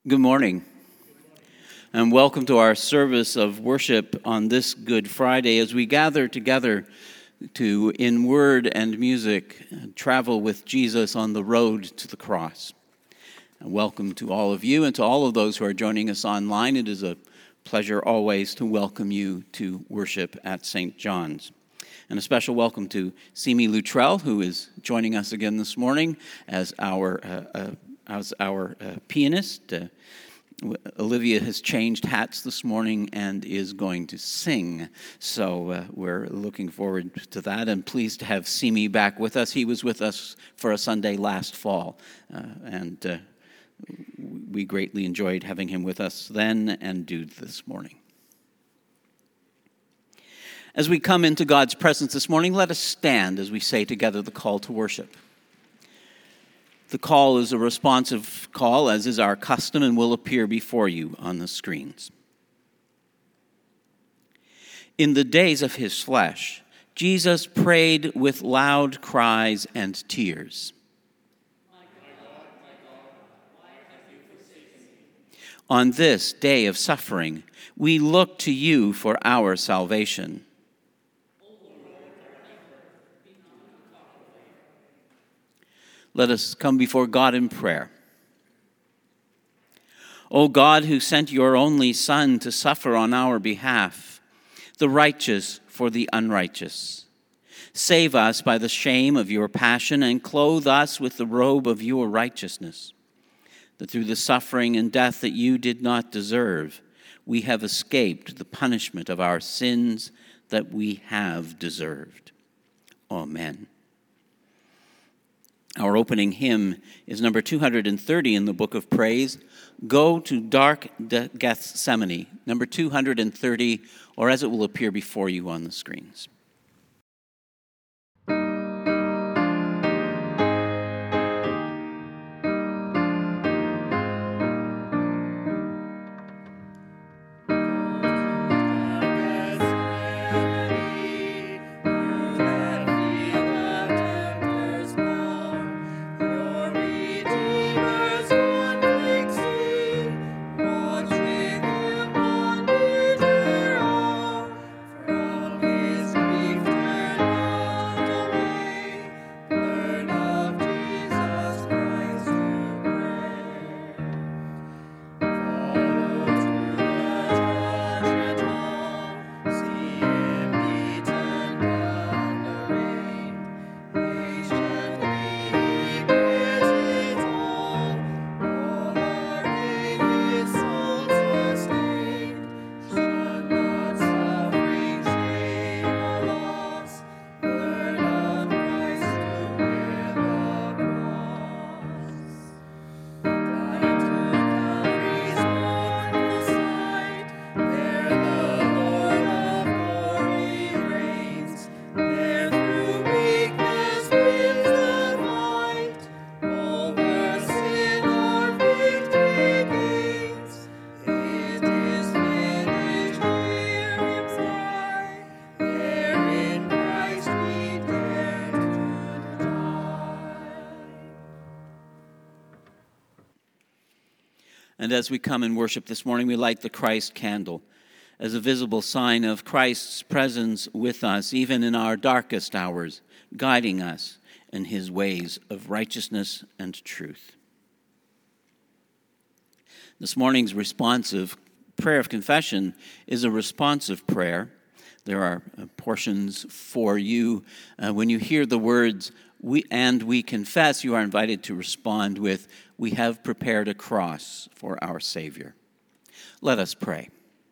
Good morning, and welcome to our service of worship on this Good Friday as we gather together to, in word and music, travel with Jesus on the road to the cross. And welcome to all of you and to all of those who are joining us online. It is a pleasure always to welcome you to worship at St. John's. And a special welcome to Simi Luttrell, who is joining us again this morning as our pianist. Olivia has changed hats this morning and is going to sing. So we're looking forward to that and pleased to have Simi back with us. He was with us for a Sunday last fall, and we greatly enjoyed having him with us then and do this morning. As we come into God's presence this morning, let us stand as we say together the call to worship. The call is a responsive call, as is our custom, and will appear before you on the screens. In the days of his flesh, Jesus prayed with loud cries and tears. My God, why have you forsaken me? On this day of suffering, we look to you for our salvation. Let us come before God in prayer. O God, who sent your only Son to suffer on our behalf, the righteous for the unrighteous, save us by the shame of your passion and clothe us with the robe of your righteousness, that through the suffering and death that you did not deserve, we have escaped the punishment of our sins that we have deserved. Amen. Our opening hymn is number 230 in the Book of Praise, Go to Dark Gethsemane, number 230, or as it will appear before you on the screens. And as we come and worship this morning, we light the Christ candle as a visible sign of Christ's presence with us, even in our darkest hours, guiding us in his ways of righteousness and truth. This morning's responsive prayer of confession is a responsive prayer. There are portions for you. When you hear the words, we confess, you are invited to respond with, we have prepared a cross for our Savior. Let us pray.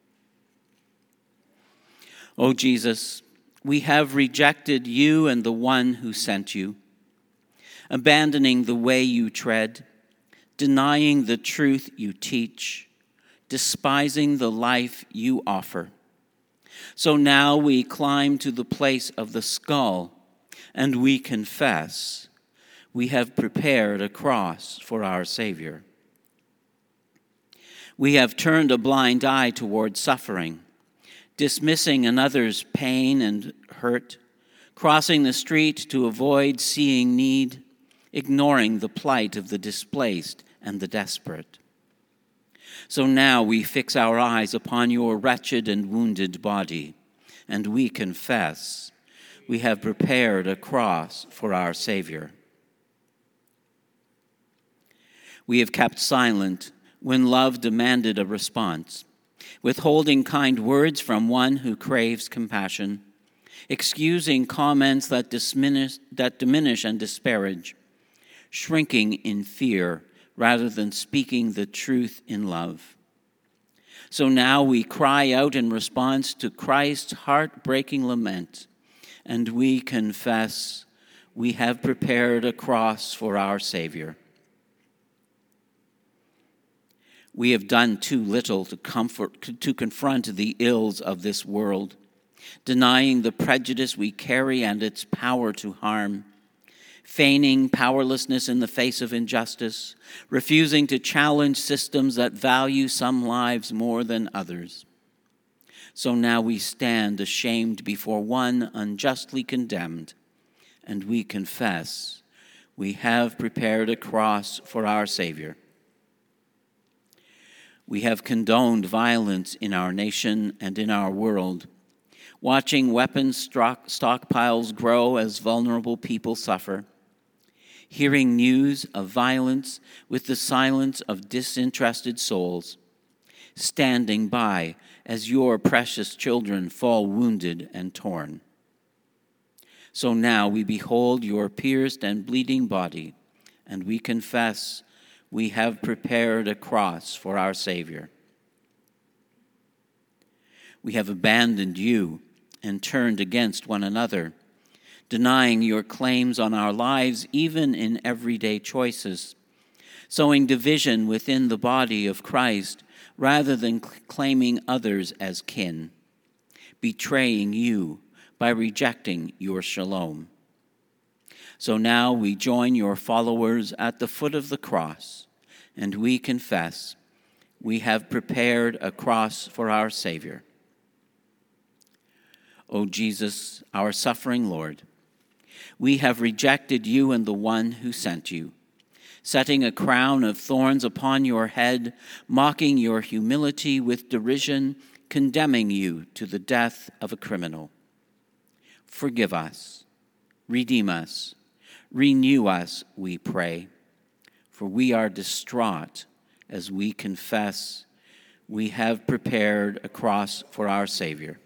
O Jesus, we have rejected you and the one who sent you, abandoning the way you tread, denying the truth you teach, despising the life you offer. So now we climb to the place of the skull, and we confess we have prepared a cross for our Savior. We have turned a blind eye toward suffering, dismissing another's pain and hurt, crossing the street to avoid seeing need, ignoring the plight of the displaced and the desperate. So now we fix our eyes upon your wretched and wounded body, and we confess we have prepared a cross for our Savior. We have kept silent when love demanded a response, withholding kind words from one who craves compassion, excusing comments that diminish and disparage, shrinking in fear rather than speaking the truth in love. So now we cry out in response to Christ's heartbreaking lament, and we confess we have prepared a cross for our Savior. We have done too little to confront the ills of this world, denying the prejudice we carry and its power to harm, feigning powerlessness in the face of injustice, refusing to challenge systems that value some lives more than others. So now we stand ashamed before one unjustly condemned, and we confess we have prepared a cross for our Savior. We have condoned violence in our nation and in our world, watching weapons stockpiles grow as vulnerable people suffer, hearing news of violence with the silence of disinterested souls, standing by as your precious children fall wounded and torn. So now we behold your pierced and bleeding body, and we confess we have prepared a cross for our Savior. We have abandoned you and turned against one another, denying your claims on our lives even in everyday choices, sowing division within the body of Christ rather than claiming others as kin, betraying you by rejecting your shalom. So now we join your followers at the foot of the cross, and we confess we have prepared a cross for our Savior. O Jesus, our suffering Lord, we have rejected you and the one who sent you, setting a crown of thorns upon your head, mocking your humility with derision, condemning you to the death of a criminal. Forgive us, redeem us, renew us, we pray, for we are distraught as we confess we have prepared a cross for our Savior.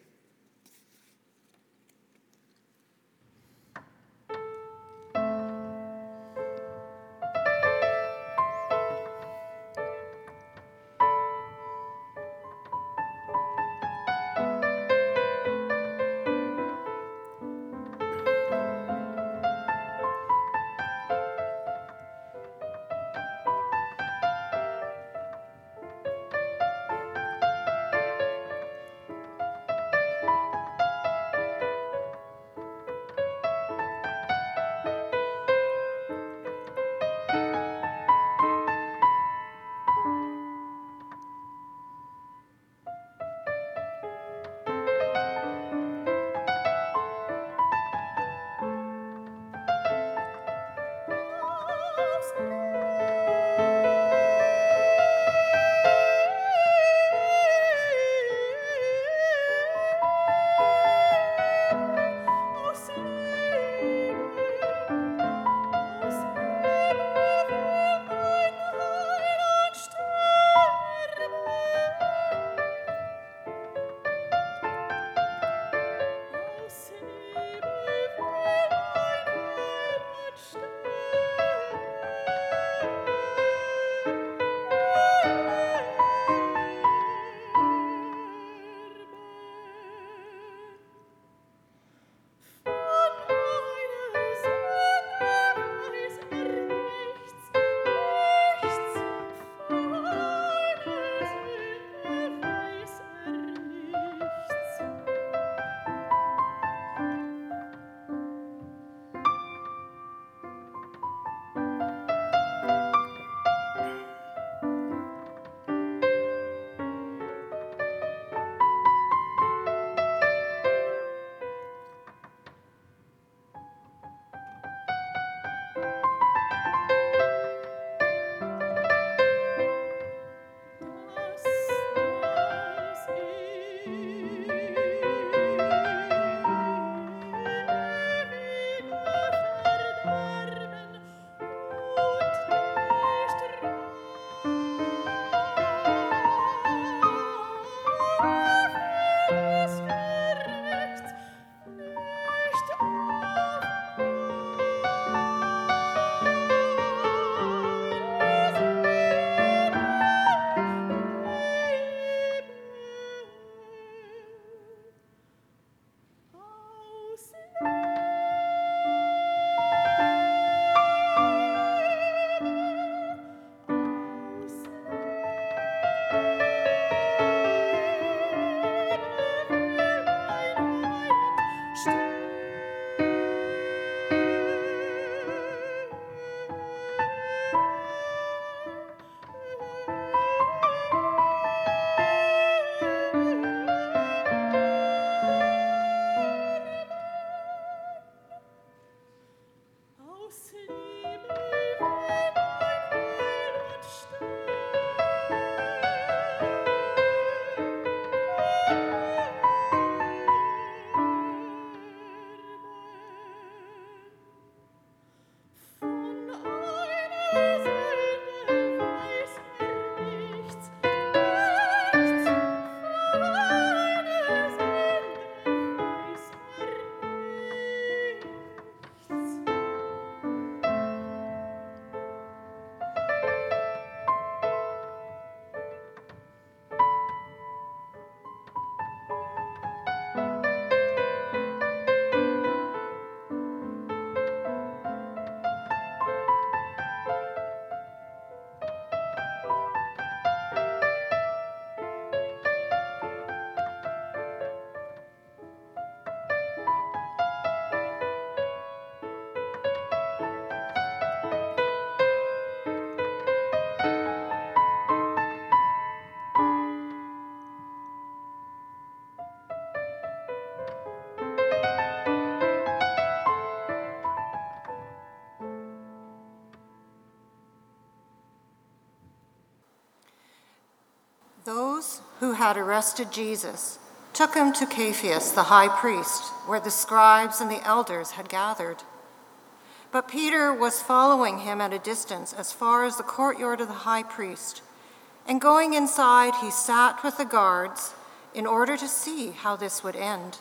Those who had arrested Jesus took him to Caiaphas, the high priest, where the scribes and the elders had gathered. But Peter was following him at a distance as far as the courtyard of the high priest, and going inside, he sat with the guards in order to see how this would end.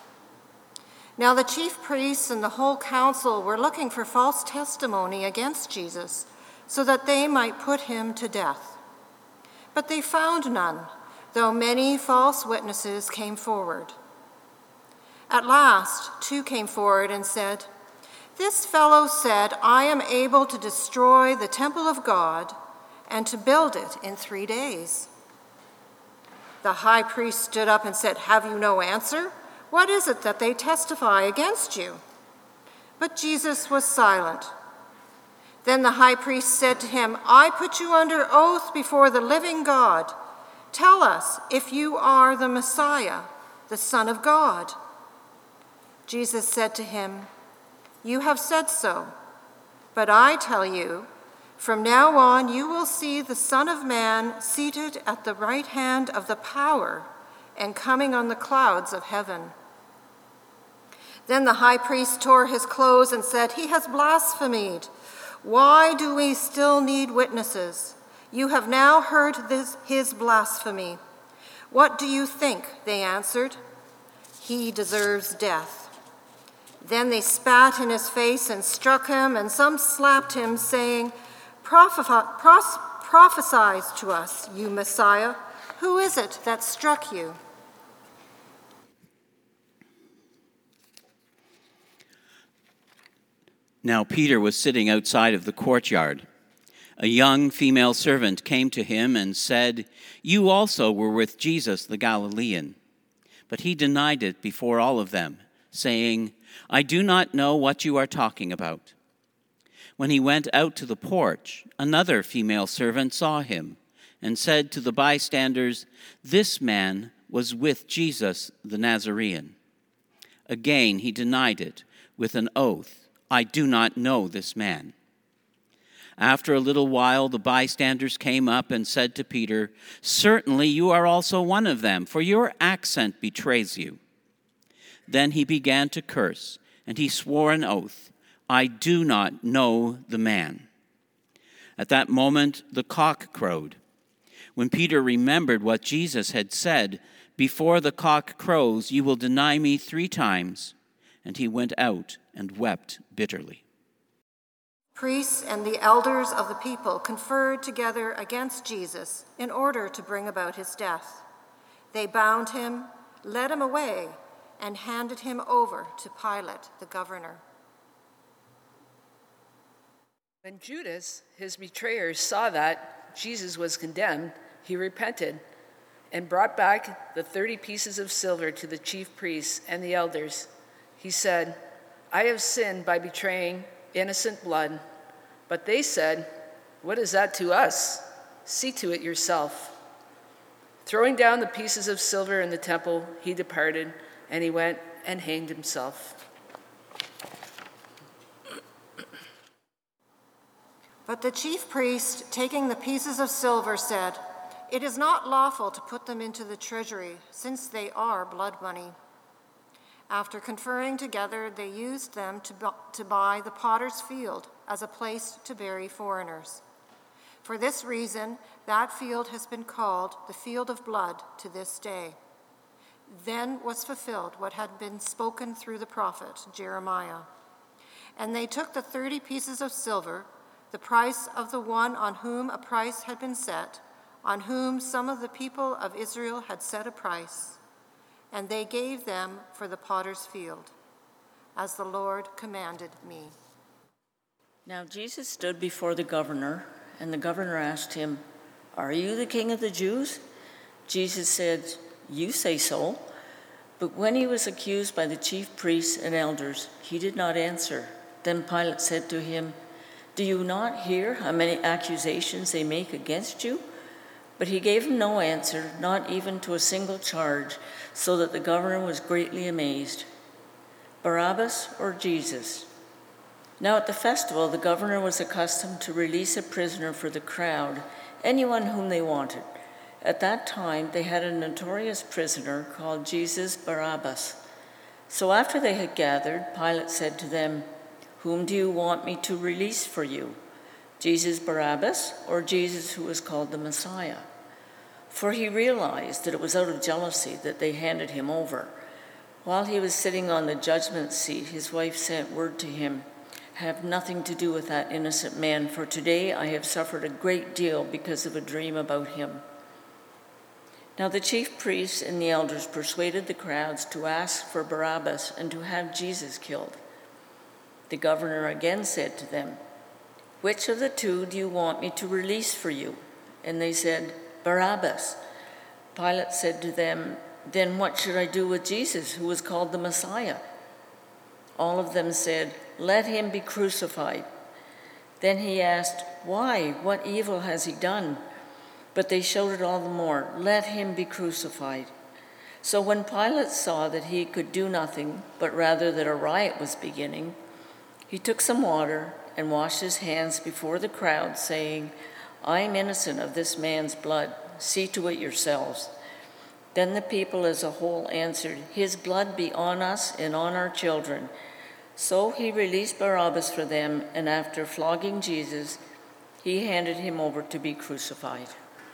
Now the chief priests and the whole council were looking for false testimony against Jesus so that they might put him to death. But they found none, though many false witnesses came forward. At last, two came forward and said, "This fellow said, 'I am able to destroy the temple of God and to build it in 3 days.'" The high priest stood up and said, "Have you no answer? What is it that they testify against you?" But Jesus was silent. Then the high priest said to him, "I put you under oath before the living God. Tell us if you are the Messiah, the Son of God." Jesus said to him, "You have said so, but I tell you, from now on you will see the Son of Man seated at the right hand of the power and coming on the clouds of heaven." Then the high priest tore his clothes and said, "He has blasphemed. Why do we still need witnesses? You have now heard his blasphemy. What do you think?" They answered. "He deserves death." Then they spat in his face and struck him, and some slapped him, saying, Prophesy to us, you Messiah. Who is it that struck you?" Now Peter was sitting outside of the courtyard. A young female servant came to him and said, "You also were with Jesus the Galilean." But he denied it before all of them, saying, "I do not know what you are talking about." When he went out to the porch, another female servant saw him and said to the bystanders, "This man was with Jesus the Nazarene." Again he denied it with an oath, "I do not know this man." After a little while, the bystanders came up and said to Peter, "Certainly you are also one of them, for your accent betrays you." Then he began to curse, and he swore an oath, "I do not know the man." At that moment, the cock crowed. When Peter remembered what Jesus had said, "Before the cock crows, you will deny me 3 times," and he went out and wept bitterly. Priests and the elders of the people conferred together against Jesus in order to bring about his death. They bound him, led him away, and handed him over to Pilate, the governor. When Judas, his betrayer, saw that Jesus was condemned, he repented and brought back the 30 pieces of silver to the chief priests and the elders. He said, "I have sinned by betraying innocent blood." But they said, "What is that to us? See to it yourself." Throwing down the pieces of silver in the temple, he departed, and he went and hanged himself. But the chief priest, taking the pieces of silver, said, "It is not lawful to put them into the treasury, since they are blood money." After conferring together, they used them to buy the potter's field as a place to bury foreigners. For this reason, that field has been called the Field of Blood to this day. Then was fulfilled what had been spoken through the prophet Jeremiah. And they took the 30 pieces of silver, the price of the one on whom a price had been set, on whom some of the people of Israel had set a price, and they gave them for the potter's field, as the Lord commanded me. Now Jesus stood before the governor, and the governor asked him, "Are you the king of the Jews?" Jesus said, "You say so." But when he was accused by the chief priests and elders, he did not answer. Then Pilate said to him, "Do you not hear how many accusations they make against you?" But he gave him no answer, not even to a single charge, so that the governor was greatly amazed. Barabbas or Jesus? Now at the festival, the governor was accustomed to release a prisoner for the crowd, anyone whom they wanted. At that time, they had a notorious prisoner called Jesus Barabbas. So after they had gathered, Pilate said to them, "Whom do you want me to release for you? Jesus Barabbas or Jesus who was called the Messiah?" For he realized that it was out of jealousy that they handed him over. While he was sitting on the judgment seat, his wife sent word to him, "Have nothing to do with that innocent man, for today I have suffered a great deal because of a dream about him." Now the chief priests and the elders persuaded the crowds to ask for Barabbas and to have Jesus killed. The governor again said to them, "Which of the two do you want me to release for you?" And they said, "Barabbas." Pilate said to them, "Then what should I do with Jesus, who was called the Messiah?" All of them said, "Let him be crucified." Then he asked, "Why? What evil has he done?" But they shouted all the more, "Let him be crucified." So when Pilate saw that he could do nothing, but rather that a riot was beginning, he took some water and washed his hands before the crowd, saying, "I am innocent of this man's blood. See to it yourselves." Then the people as a whole answered, "His blood be on us and on our children." So he released Barabbas for them, and after flogging Jesus, he handed him over to be crucified.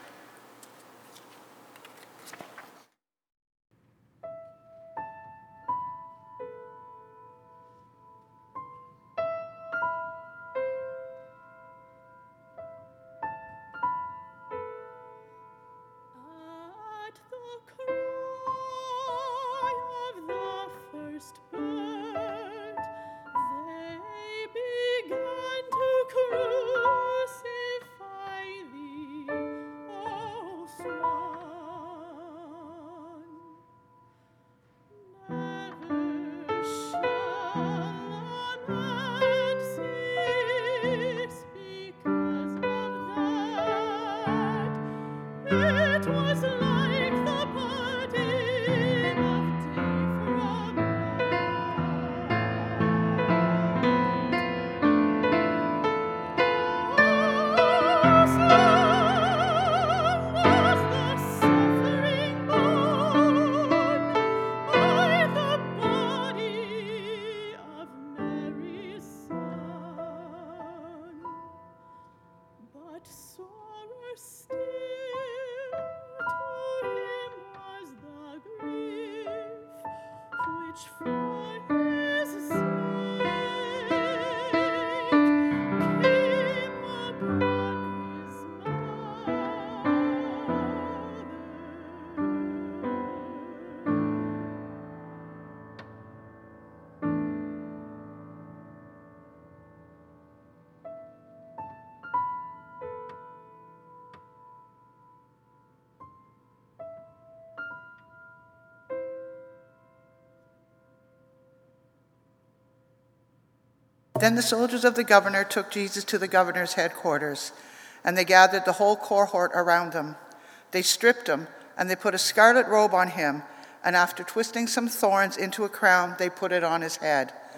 Then the soldiers of the governor took Jesus to the governor's headquarters, and they gathered the whole cohort around him. They stripped him, and they put a scarlet robe on him, and after twisting some thorns into a crown, they put it on his head.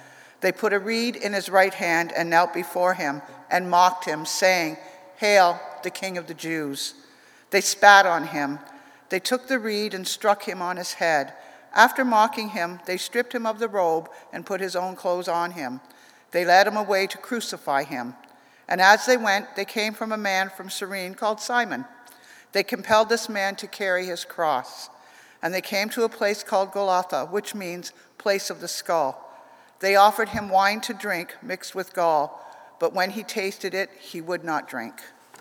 They put a reed in his right hand and knelt before him and mocked him, saying, "Hail, the King of the Jews." They spat on him. They took the reed and struck him on his head. After mocking him, they stripped him of the robe and put his own clothes on him. They led him away to crucify him. And as they went, they came from a man from Cyrene called Simon. They compelled this man to carry his cross. And they came to a place called Golgotha, which means place of the skull. They offered him wine to drink mixed with gall, but when he tasted it, he would not drink.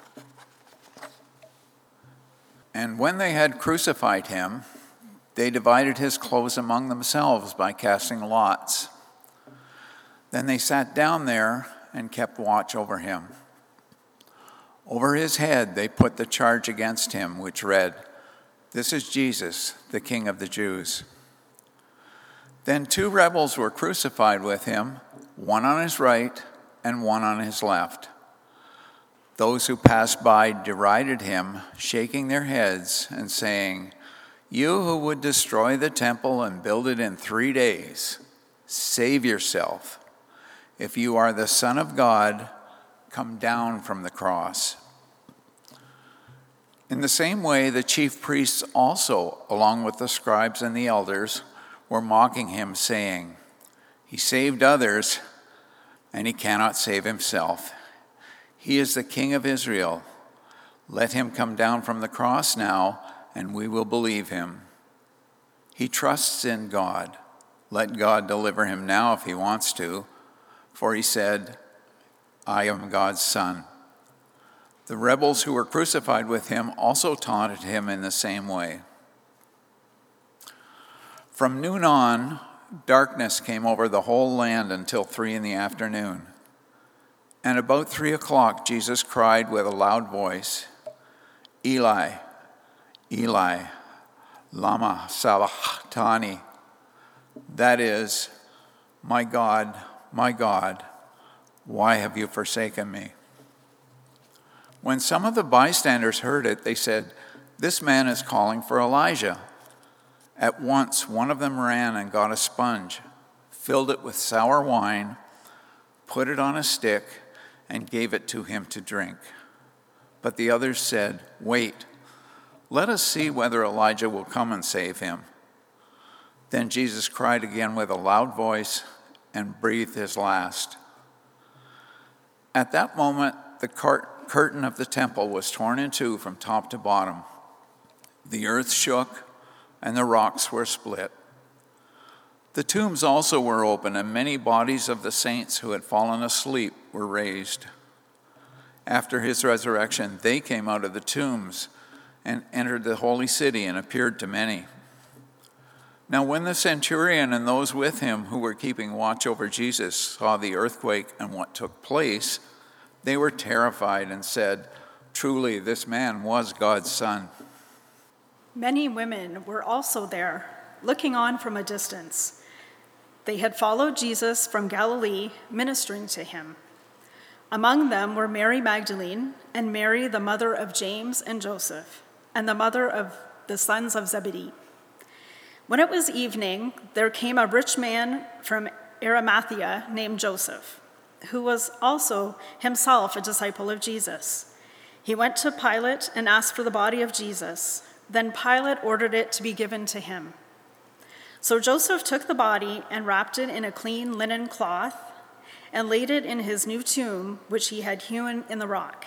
And when they had crucified him, they divided his clothes among themselves by casting lots. Then they sat down there and kept watch over him. Over his head they put the charge against him, which read, "This is Jesus, the King of the Jews." Then 2 rebels were crucified with him, one on his right and one on his left. Those who passed by derided him, shaking their heads and saying, "You who would destroy the temple and build it in 3 days, save yourself. If you are the Son of God, come down from the cross." In the same way, the chief priests also, along with the scribes and the elders, were mocking him, saying, "He saved others, and he cannot save himself. He is the King of Israel. Let him come down from the cross now, and we will believe him. He trusts in God. Let God deliver him now if he wants to, for he said, 'I am God's son.'" The rebels who were crucified with him also taunted him in the same way. From noon on, darkness came over the whole land until 3 p.m. And about 3:00, Jesus cried with a loud voice, "Eli, Eli, lama sabachthani?" That is, my God, why have you forsaken me?" When some of the bystanders heard it, they said, "This man is calling for Elijah." At once, one of them ran and got a sponge, filled it with sour wine, put it on a stick, and gave it to him to drink. But the others said, "Wait, let us see whether Elijah will come and save him." Then Jesus cried again with a loud voice and breathed his last. At that moment, the curtain of the temple was torn in two from top to bottom. The earth shook, and the rocks were split. The tombs also were open, and many bodies of the saints who had fallen asleep were raised. After his resurrection, they came out of the tombs and entered the holy city and appeared to many. Now when the centurion and those with him who were keeping watch over Jesus saw the earthquake and what took place, they were terrified and said, "Truly, this man was God's son." Many women were also there, looking on from a distance. They had followed Jesus from Galilee, ministering to him. Among them were Mary Magdalene and Mary, the mother of James and Joseph, and the mother of the sons of Zebedee. When it was evening, there came a rich man from Arimathea named Joseph, who was also himself a disciple of Jesus. He went to Pilate and asked for the body of Jesus. Then Pilate ordered it to be given to him. So Joseph took the body and wrapped it in a clean linen cloth and laid it in his new tomb, which he had hewn in the rock.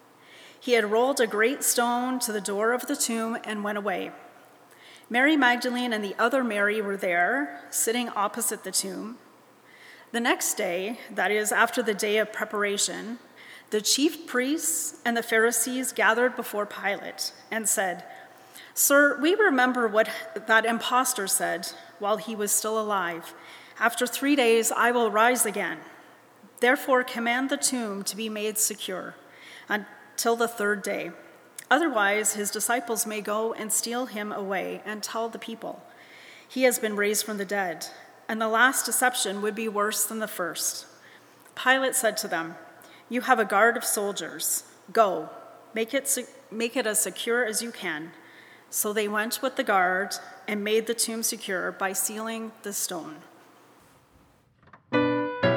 He had rolled a great stone to the door of the tomb and went away. Mary Magdalene and the other Mary were there, sitting opposite the tomb. The next day, that is, after the day of preparation, the chief priests and the Pharisees gathered before Pilate and said, "Sir, we remember what that impostor said while he was still alive. After 3 days, I will rise again. Therefore, command the tomb to be made secure until the 3rd day. Otherwise, his disciples may go and steal him away and tell the people, 'He has been raised from the dead,' and the last deception would be worse than the first." Pilate said to them, "You have a guard of soldiers. Go, make it as secure as you can." So they went with the guard and made the tomb secure by sealing the stone.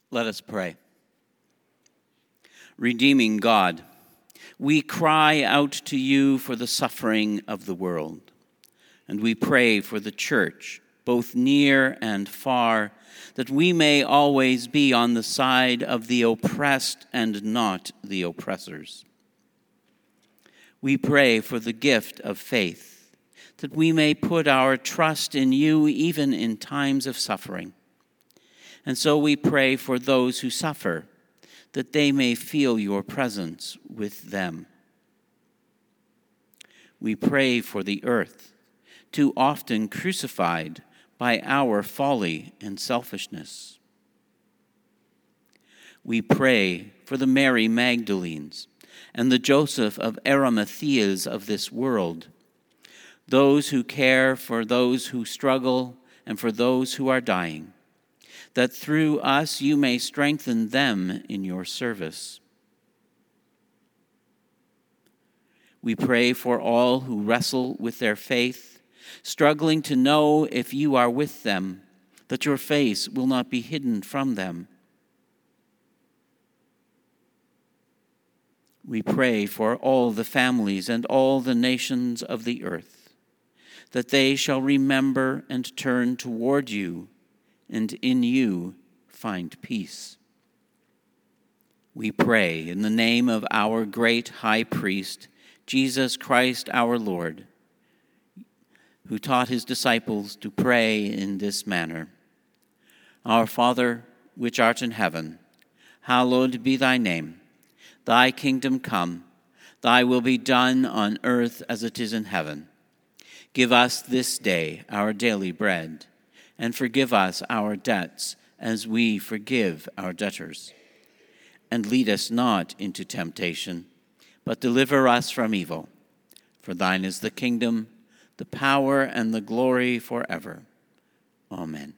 Let us pray. Redeeming God, we cry out to you for the suffering of the world, and we pray for the church, both near and far, that we may always be on the side of the oppressed and not the oppressors. We pray for the gift of faith, that we may put our trust in you even in times of suffering. And so we pray for those who suffer, that they may feel your presence with them. We pray for the earth, too often crucified by our folly and selfishness. We pray for the Mary Magdalenes and the Joseph of Arimatheas of this world, those who care for those who struggle and for those who are dying, that through us you may strengthen them in your service. We pray for all who wrestle with their faith, struggling to know if you are with them, that your face will not be hidden from them. We pray for all the families and all the nations of the earth, that they shall remember and turn toward you, and in you find peace. We pray in the name of our great high priest, Jesus Christ our Lord, who taught his disciples to pray in this manner. Our Father, which art in heaven, hallowed be thy name. Thy kingdom come, thy will be done on earth as it is in heaven. Give us this day our daily bread, and forgive us our debts as we forgive our debtors. And lead us not into temptation, but deliver us from evil. For thine is the kingdom, the power, and the glory forever. Amen.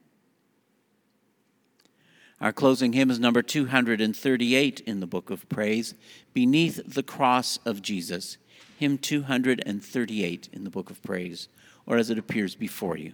Our closing hymn is number 238 in the Book of Praise, Beneath the Cross of Jesus. Hymn 238 in the Book of Praise, or as it appears before you.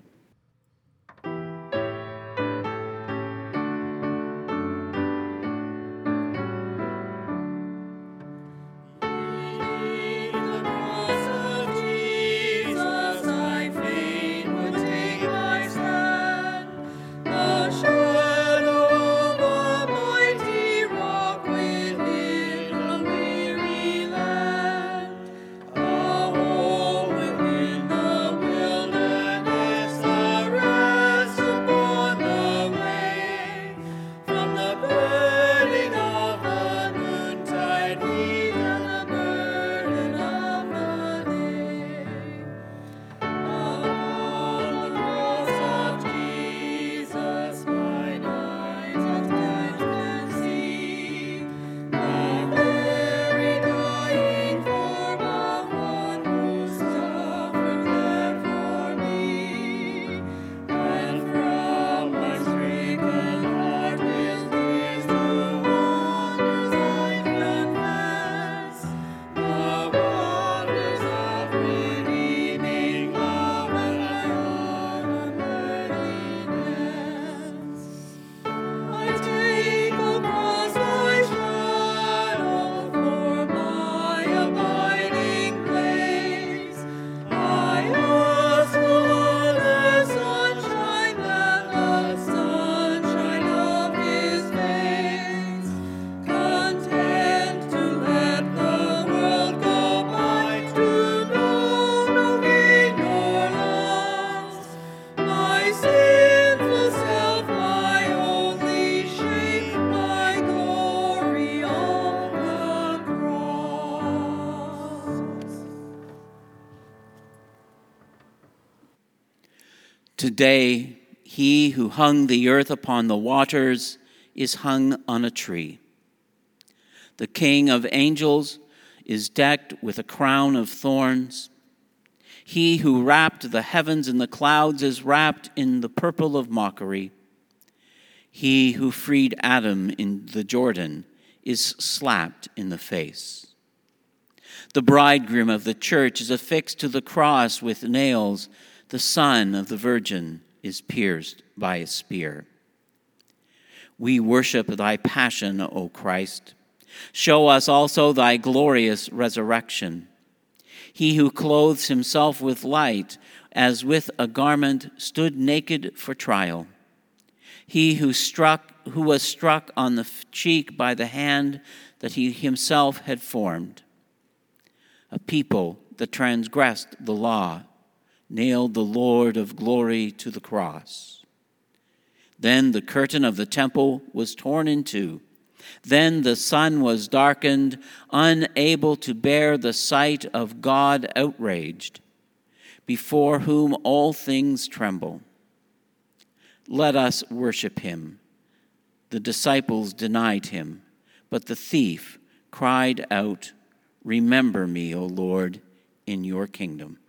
Today, he who hung the earth upon the waters is hung on a tree. The King of angels is decked with a crown of thorns. He who wrapped the heavens in the clouds is wrapped in the purple of mockery. He who freed Adam in the Jordan is slapped in the face. The bridegroom of the church is affixed to the cross with nails. The Son of the Virgin is pierced by a spear. We worship thy passion, O Christ. Show us also thy glorious resurrection. He who clothes himself with light, as with a garment, stood naked for trial. He who was struck on the cheek by the hand that he himself had formed. A people that transgressed the law, nailed the Lord of glory to the cross. Then the curtain of the temple was torn in two. Then the sun was darkened, unable to bear the sight of God outraged, before whom all things tremble. Let us worship him. The disciples denied him, but the thief cried out, "Remember me, O Lord, in your kingdom."